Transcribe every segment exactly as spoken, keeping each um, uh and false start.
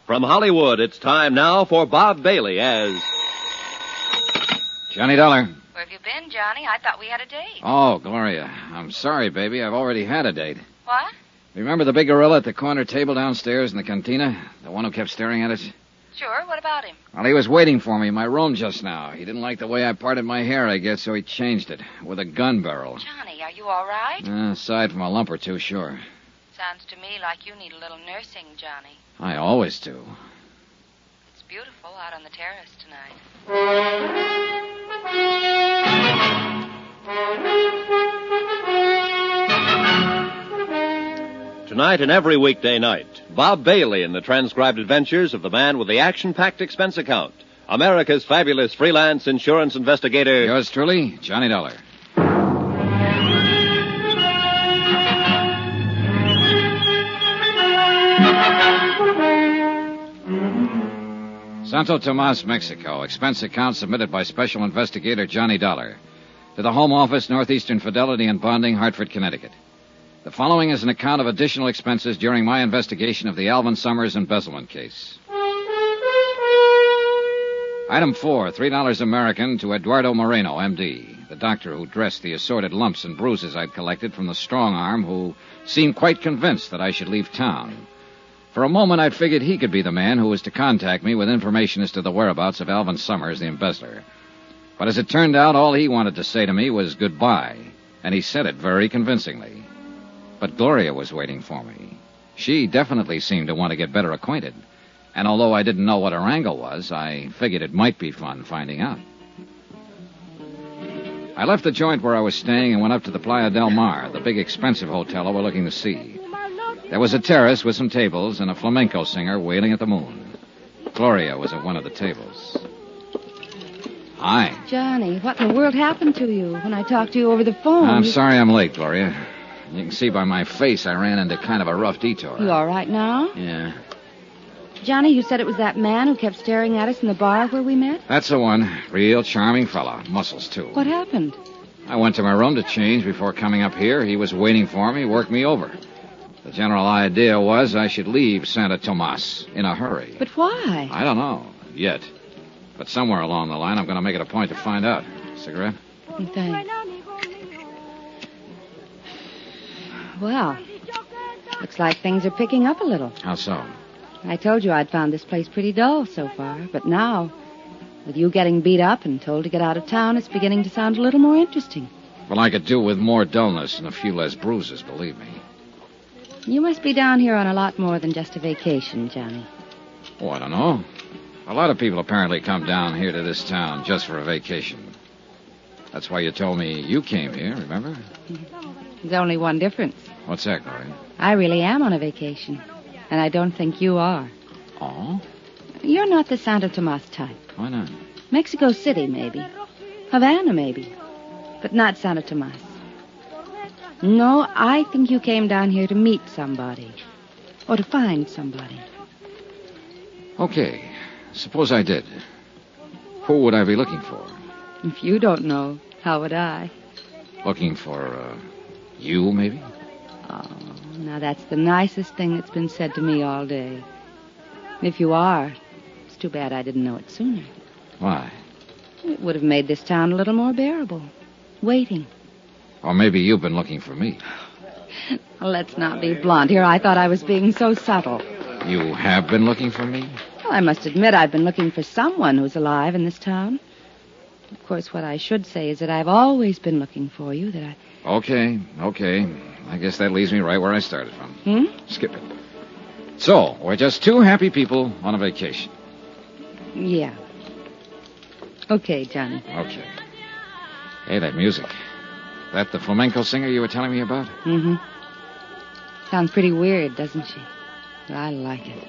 From Hollywood, it's time now for Bob Bailey as... Johnny Dollar. Where have you been, Johnny? I thought we had a date. Oh, Gloria. I'm sorry, baby. I've already had a date. What? Remember the big gorilla at the corner table downstairs in the cantina? The one who kept staring at us? Sure. What about him? Well, he was waiting for me in my room just now. He didn't like the way I parted my hair, I guess, so he changed it with a gun barrel. Johnny, are you all right? Uh, aside from a lump or two, sure. Sounds to me like you need a little nursing, Johnny. I always do. It's beautiful out on the terrace tonight. Tonight and every weekday night, Bob Bailey in the transcribed adventures of the man with the action-packed expense account, America's fabulous freelance insurance investigator... Yours truly, Johnny Dollar. Santo Tomas, Mexico. Expense account submitted by Special Investigator Johnny Dollar. To the Home Office, Northeastern Fidelity and Bonding, Hartford, Connecticut. The following is an account of additional expenses during my investigation of the Alvin Summers embezzlement case. Item four, three dollars American to Eduardo Moreno, M D, the doctor who dressed the assorted lumps and bruises I'd collected from the strong arm who seemed quite convinced that I should leave town. For a moment, I'd figured he could be the man who was to contact me with information as to the whereabouts of Alvin Summers, the embezzler. But as it turned out, all he wanted to say to me was goodbye, and he said it very convincingly. But Gloria was waiting for me. She definitely seemed to want to get better acquainted, and although I didn't know what her angle was, I figured it might be fun finding out. I left the joint where I was staying and went up to the Playa del Mar, the big expensive hotel overlooking the sea. There was a terrace with some tables and a flamenco singer wailing at the moon. Gloria was at one of the tables. Hi. Johnny, what in the world happened to you when I talked to you over the phone? I'm you... sorry I'm late, Gloria. You can see by my face I ran into kind of a rough detour. You all right now? Yeah. Johnny, you said it was that man who kept staring at us in the bar where we met? That's the one. Real charming fella. Muscles, too. What happened? I went to my room to change before coming up here. He was waiting for me, worked me over. The general idea was I should leave Santa Tomas in a hurry. But why? I don't know, yet. But somewhere along the line, I'm going to make it a point to find out. Cigarette? Thanks. Well, looks like things are picking up a little. How so? I told you I'd found this place pretty dull so far, but now, with you getting beat up and told to get out of town, it's beginning to sound a little more interesting. Well, I could do with more dullness and a few less bruises, believe me. You must be down here on a lot more than just a vacation, Johnny. Oh, I don't know. A lot of people apparently come down here to this town just for a vacation. That's why you told me you came here, remember? There's only one difference. What's that, Gloria? I really am on a vacation, and I don't think you are. Oh? You're not the Santo Tomas type. Why not? Mexico City, maybe. Havana, maybe. But not Santo Tomas. No, I think you came down here to meet somebody. Or to find somebody. Okay. Suppose I did. Who would I be looking for? If you don't know, how would I? Looking for, uh, you, maybe? Oh, now that's the nicest thing that's been said to me all day. If you are, it's too bad I didn't know it sooner. Why? It would have made this town a little more bearable. Waiting. Or maybe you've been looking for me. Well, let's not be blunt here. I thought I was being so subtle. You have been looking for me? Well, I must admit I've been looking for someone who's alive in this town. Of course, what I should say is that I've always been looking for you, that I... Okay, okay. I guess that leaves me right where I started from. Hmm? Skip it. So, we're just two happy people on a vacation. Yeah. Okay, Johnny. Okay. Hey, that music. That the flamenco singer you were telling me about? Mm-hmm. Sounds pretty weird, doesn't she? But I like it.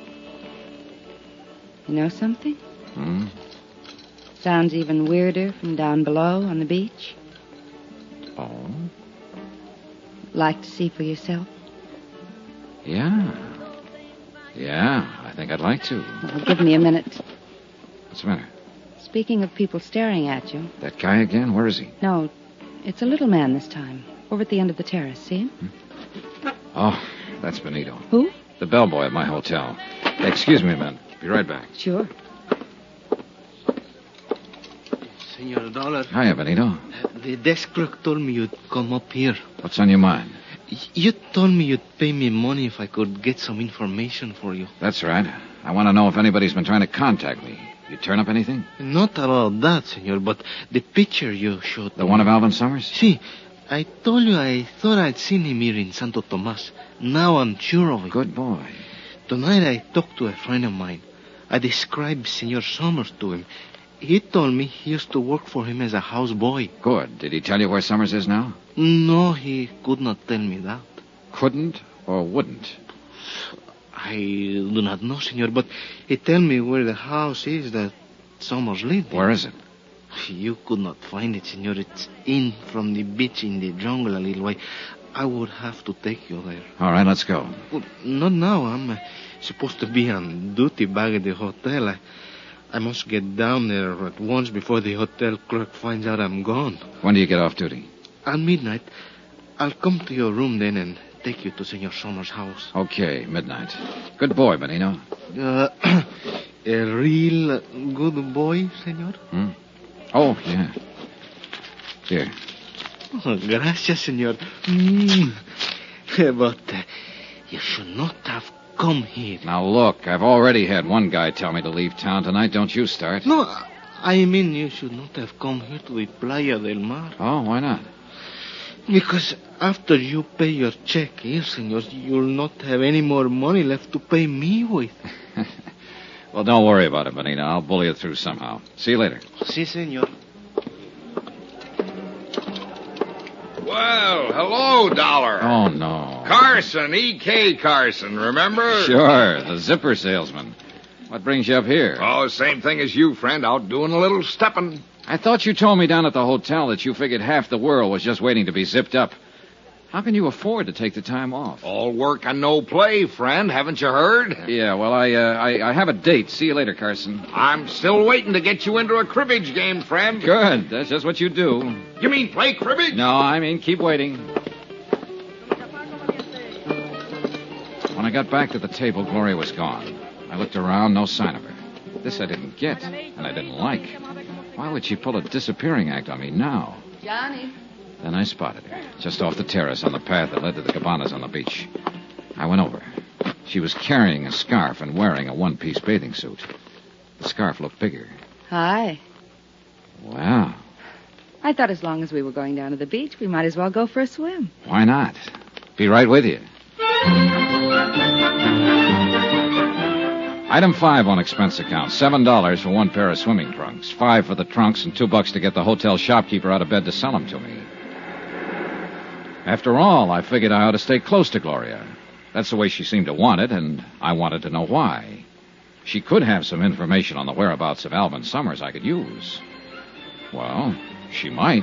You know something? Hmm? Sounds even weirder from down below on the beach. Oh? Like to see for yourself? Yeah. Yeah, I think I'd like to. Well, give me a minute. What's the matter? Speaking of people staring at you... That guy again? Where is he? No, it's a little man this time. Over at the end of the terrace, see him? Oh, that's Benito. Who? The bellboy at my hotel. Excuse me a minute. Be right back. Sure. Senor Dollar. Hiya, Benito. Uh, the desk clerk told me you'd come up here. What's on your mind? Y- You told me you'd pay me money if I could get some information for you. That's right. I want to know if anybody's been trying to contact me. You turn up anything? Not about that, senor, but the picture you showed The me. one of Alvin Summers? See, I told you I thought I'd seen him here in Santo Tomas. Now I'm sure of it. Good boy. Tonight I talked to a friend of mine. I described Senor Summers to him. He told me he used to work for him as a houseboy. Good. Did he tell you where Summers is now? No, he could not tell me that. Couldn't or wouldn't? I do not know, senor, but he tell me where the house is that Summers lived in. Where is it? You could not find it, senor. It's in from the beach in the jungle a little way. I would have to take you there. All right, let's go. Well, not now. I'm uh, supposed to be on duty back at the hotel. I, I must get down there at once before the hotel clerk finds out I'm gone. When do you get off duty? At midnight, I'll come to your room then and take you to Senor Summers' house. Okay, midnight. Good boy, Benito. Uh, a real good boy, senor? Hmm? Oh, yeah. Here. Oh, gracias, senor. Mm. But uh, you should not have come here. Now, look, I've already had one guy tell me to leave town tonight. Don't you start. No, I mean you should not have come here to the Playa del Mar. Oh, why not? Because after you pay your check here, senor, you'll not have any more money left to pay me with. Well, don't worry about it, Benito. I'll bully it through somehow. See you later. Si, senor. Well, hello, Dollar. Oh, no. Carson, E K. Carson, remember? Sure, the zipper salesman. What brings you up here? Oh, same thing as you, friend, out doing a little stepping. I thought you told me down at the hotel that you figured half the world was just waiting to be zipped up. How can you afford to take the time off? All work and no play, friend, haven't you heard? Yeah, well, I, uh, I I have a date. See you later, Carson. I'm still waiting to get you into a cribbage game, friend. Good. That's just what you do. You mean play cribbage? No, I mean keep waiting. When I got back to the table, Gloria was gone. I looked around, no sign of her. This I didn't get, and I didn't like. Why would she pull a disappearing act on me now? Johnny. Then I spotted her, just off the terrace on the path that led to the cabanas on the beach. I went over. She was carrying a scarf and wearing a one-piece bathing suit. The scarf looked bigger. Hi. Wow. I thought as long as we were going down to the beach, we might as well go for a swim. Why not? Be right with you. Item five on expense account. Seven dollars for one pair of swimming trunks. Five for the trunks and two bucks to get the hotel shopkeeper out of bed to sell them to me. After all, I figured I ought to stay close to Gloria. That's the way she seemed to want it, and I wanted to know why. She could have some information on the whereabouts of Alvin Summers I could use. Well, she might.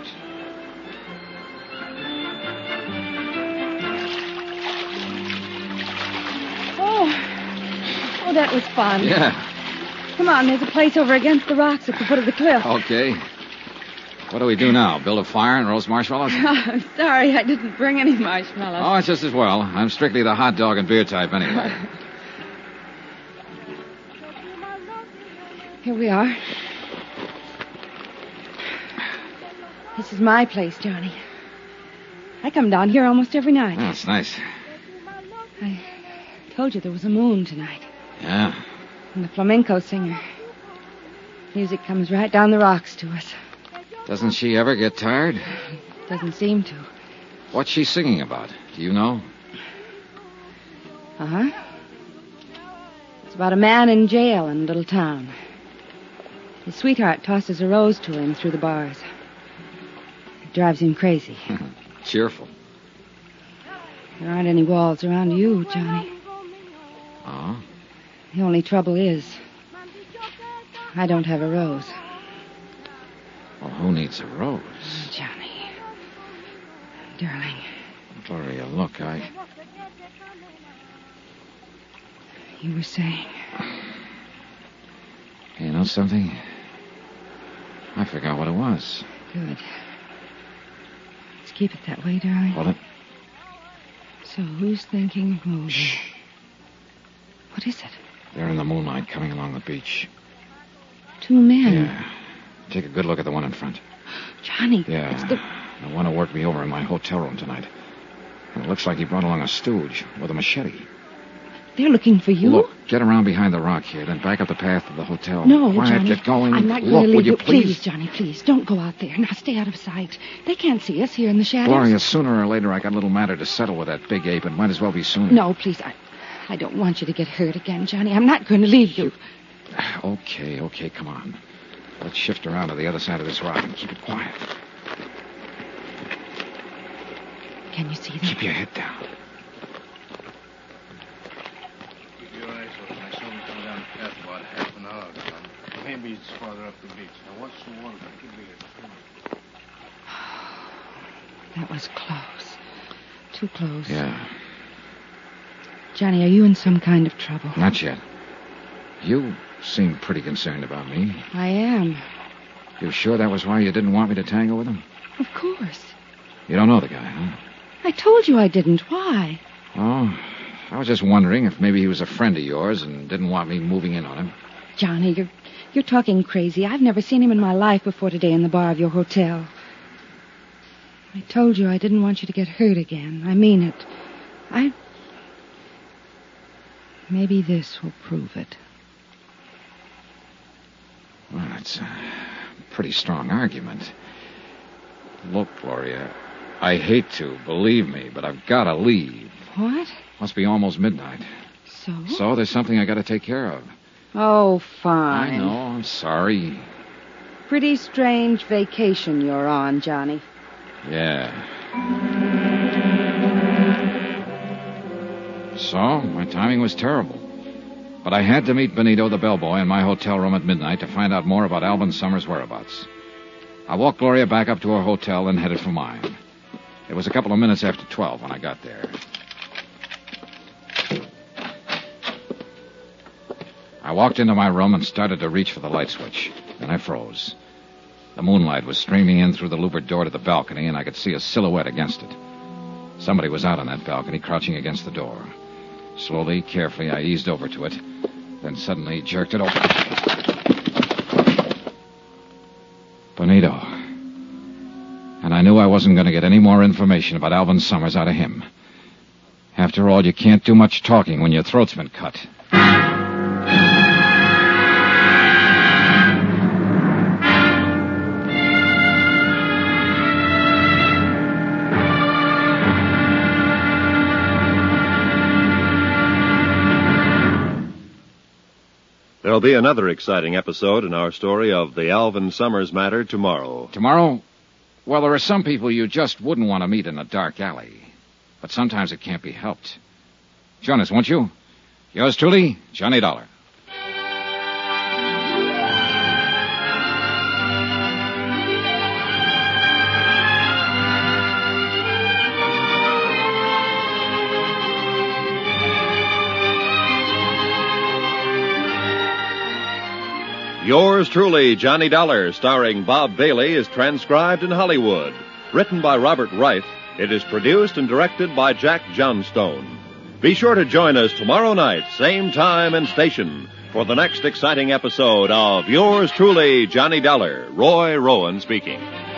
Oh, oh, that was fun. Yeah. Come on, there's a place over against the rocks at the foot of the cliff. Okay. What do we do now? Build a fire and roast marshmallows? I'm sorry, I didn't bring any marshmallows. Oh, it's just as well. I'm strictly the hot dog and beer type anyway. Here we are. This is my place, Johnny. I come down here almost every night. Oh, it's nice. I told you there was a moon tonight. Yeah. And the flamenco singer. Music comes right down the rocks to us. Doesn't she ever get tired? Doesn't seem to. What's she singing about? Do you know? Uh-huh. It's about a man in jail in a little town. His sweetheart tosses a rose to him through the bars. It drives him crazy. Cheerful. There aren't any walls around you, Johnny. Oh? The only trouble is, I don't have a rose. Well, who needs a rose? Johnny. Darling. Gloria, look, I... You were saying... You know something? I forgot what it was. Good. Let's keep it that way, darling. Well, it... So who's thinking of moving? Shh. What is it? They're in the moonlight coming along the beach. Two men. Yeah. Take a good look at the one in front. Johnny, Yeah. it's the... The one who worked me over in my hotel room tonight. And it looks like he brought along a stooge with a machete. They're looking for you? Look, get around behind the rock here, then back up the path to the hotel. No, Quiet, Johnny. get going. I'm not going Look, to leave will you please? Please, Johnny, please. Don't go out there. Now, stay out of sight. They can't see us here in the shadows. Gloria, sooner or later I got a little matter to settle with that big ape. It might as well be sooner. No, please. I, I don't want you to get hurt again, Johnny. I'm not going to leave you. Okay, okay, come on. Let's shift around to the other side of this rock and keep it quiet. Can you see them? Keep your head down. Keep your eyes open. I saw them come down the path about half an hour ago. Maybe it's farther up the beach. Now, what's the one? Give me it. That was close. Too close. Yeah, Johnny, are you in some kind of trouble? not yet. You seem pretty concerned about me. I am. You sure that was why you didn't want me to tango with him? Of course. You don't know the guy, huh? I told you I didn't. Why? Oh, I was just wondering if maybe he was a friend of yours and didn't want me moving in on him. Johnny, you're, you're talking crazy. I've never seen him in my life before today in the bar of your hotel. I told you I didn't want you to get hurt again. I mean it. I... Maybe this will prove it. Well, it's a pretty strong argument. Look, Gloria, I hate to, believe me, but I've got to leave. What? Must be almost midnight. So? So there's something I got to take care of. Oh, fine. I know, I'm sorry. Pretty strange vacation you're on, Johnny. Yeah. So, my timing was terrible. But I had to meet Benito, the bellboy, in my hotel room at midnight to find out more about Alvin Summers' whereabouts. I walked Gloria back up to her hotel and headed for mine. It was a couple of minutes after twelve when I got there. I walked into my room and started to reach for the light switch. Then I froze. The moonlight was streaming in through the louvered door to the balcony, and I could see a silhouette against it. Somebody was out on that balcony, crouching against the door. Slowly, carefully, I eased over to it, then suddenly jerked it open. Benito. And I knew I wasn't going to get any more information about Alvin Summers out of him. After all, you can't do much talking when your throat's been cut. There'll be another exciting episode in our story of the Alvin Summers matter tomorrow. Tomorrow? Well, there are some people you just wouldn't want to meet in a dark alley. But sometimes it can't be helped. Join us, won't you? Yours truly, Johnny Dollar. Yours truly, Johnny Dollar, starring Bob Bailey, is transcribed in Hollywood. Written by Robert Reif, it is produced and directed by Jack Johnstone. Be sure to join us tomorrow night, same time and station, for the next exciting episode of Yours truly, Johnny Dollar. Roy Rowan speaking.